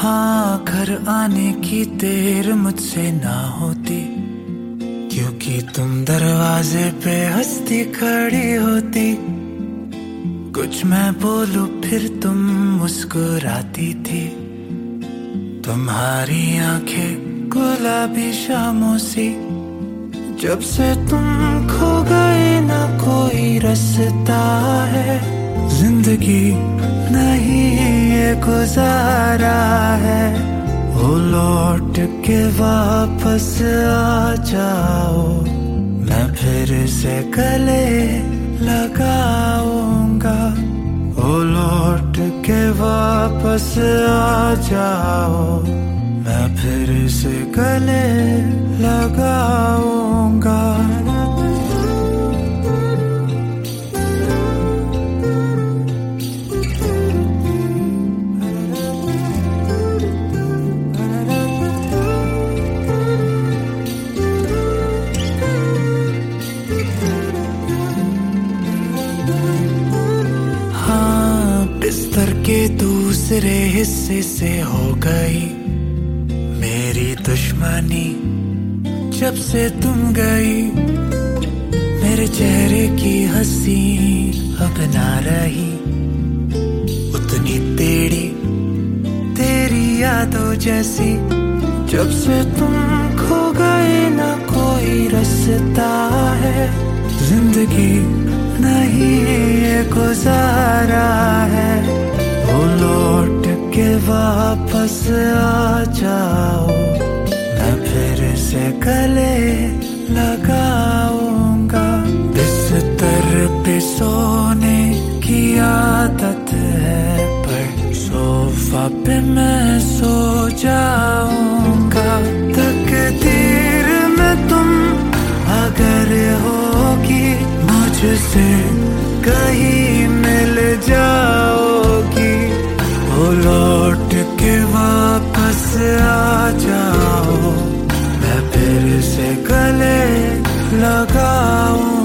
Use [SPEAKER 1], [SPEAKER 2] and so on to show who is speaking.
[SPEAKER 1] हाँ, घर आने की देर मुझसे ना होती, क्योंकि तुम दरवाजे पे हंसती खड़ी होती। कुछ मैं बोलूं फिर तुम मुस्कुराती थी। तुम्हारी आंखें गुलाबी शामों सी, जब से तुम खो गए ना कोई रास्ता है। जिंदगी नहीं ये गुजारा है, ओ लौट के वापस आ जाओ, मैं फिर से गले लगाऊंगा। ओ लौट के वापस आ जाओ, मैं फिर से गले लगाऊंगा। बिस्तर के दूसरे हिस्से से हो गई मेरी दुश्मनी, जब से तुम गई। मेरे चेहरे की हंसी अब ना रही उतनी टेढ़ी, तेरी यादों जैसी। जब से तुम खो गए ना कोई रास्ता है। जिंदगी नहीं ये गुजारा है, ओ लौट के वापस आ जाओ, मैं फिर से गले लगाऊंगा। बिस्तर पे सोने की आदत है, पर सोफा पे मैं सो जाऊंगा। तकदीर में तुम अगर होगी, मुझसे कहीं मिल जाओगी। ओ लौट के वापस आ जाओ, मैं फिर से गले लगाऊं।